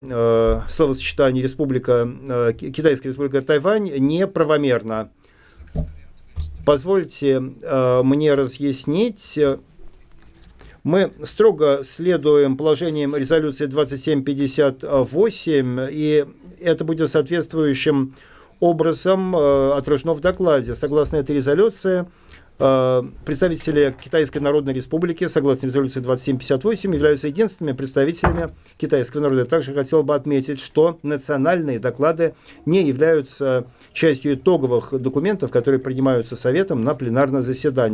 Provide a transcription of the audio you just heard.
словосочетание Китайская Республика Тайвань неправомерно. Позвольте мне разъяснить. Мы строго следуем положениям резолюции 2758, и это будет соответствующим образом отражено в докладе. Согласно этой резолюции, представители Китайской Народной Республики, согласно резолюции 2758, являются единственными представителями китайского народа. Также хотел бы отметить, что национальные доклады не являются частью итоговых документов, которые принимаются Советом на пленарном заседании.